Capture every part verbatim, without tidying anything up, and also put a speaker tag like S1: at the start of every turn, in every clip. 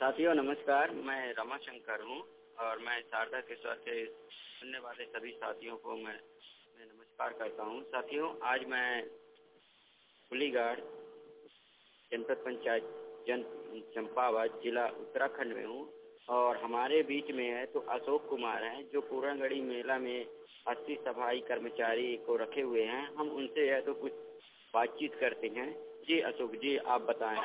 S1: साथियों नमस्कार, मैं रमाशंकर हूँ और मैं शारदा किशोर के सुनने वाले सभी साथियों को मैं मैं नमस्कार करता हूँ। साथियों, आज मैं कुलीगढ़ जनपद पंचायत जन चंपावत जिला उत्तराखंड में हूँ और हमारे बीच में है तो अशोक कुमार हैं जो पूरनगढ़ी मेला में अस्सी सफाई कर्मचारी को रखे हुए हैं। हम उनसे है तो कुछ बातचीत करते हैं। जी अशोक जी, आप बताएं।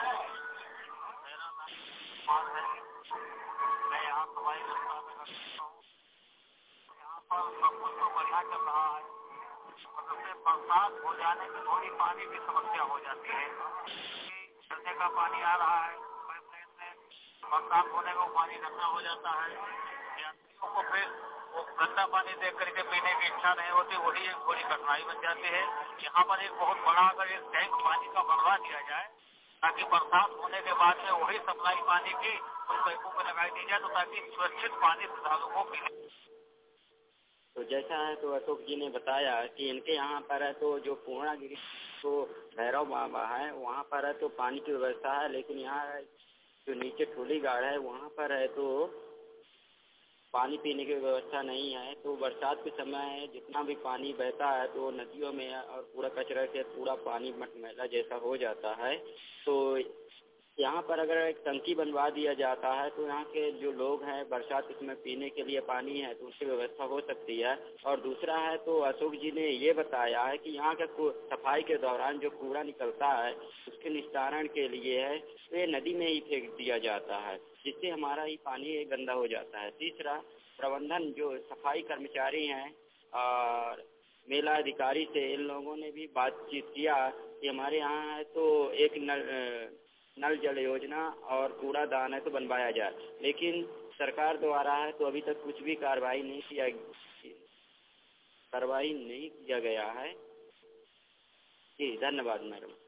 S2: मैं यहाँ सफाई व्यवस्था में करता हूँ। यहाँ पर सब कुछ तो बढ़िया चल रहा है, मतलब से बरसात हो जाने में थोड़ी पानी की समस्या हो जाती है। चलने का पानी आ रहा है पाइपलाइन में, बरसात होने में पानी गंदा हो जाता है। यात्रियों को फिर वो गंदा पानी देख करके पीने की इच्छा नहीं होती, वही एक थोड़ी कठिनाई बन जाती है। यहाँ पर एक बहुत बड़ा अगर एक टैंक पानी का बनवा दिया जाए ताकि बरसात होने के बाद में वही सप्लाई पानी की उन पाइपों में लगाई दी जाए तो ताकि सुरक्षित पानी श्रद्धालुओं को मिले।
S1: तो जैसा है तो अशोक जी ने बताया कि इनके यहाँ पर है तो जो पूर्णागिरी तो भैरव बाबा है वहाँ पर है तो पानी की व्यवस्था है, लेकिन यहाँ जो नीचे ठूलीगढ़ है वहाँ पर है तो पानी पीने की व्यवस्था नहीं है। तो बरसात के समय जितना भी पानी बहता है तो नदियों में और पूरा कचरा से पूरा पानी मटमैला जैसा हो जाता है। तो यहाँ पर अगर एक टंकी बनवा दिया जाता है तो यहाँ के जो लोग हैं बरसात इसमें पीने के लिए पानी है तो उसकी व्यवस्था हो सकती है। और दूसरा है तो अशोक जी ने ये बताया है कि यहाँ का सफाई के दौरान जो कूड़ा निकलता है उसके निस्तारण के लिए है तो ये नदी में ही फेंक दिया जाता है, जिससे हमारा ही पानी गंदा हो जाता है। तीसरा, प्रबंधन जो सफाई कर्मचारी हैं और मेला अधिकारी से इन लोगों ने भी बातचीत किया कि हमारे यहाँ है तो एक नल नल जल योजना और कूड़ादान है तो बनवाया जाए, लेकिन सरकार द्वारा है तो अभी तक कुछ भी कार्रवाई नहीं किया कार्रवाई नहीं किया गया है। जी धन्यवाद मैडम।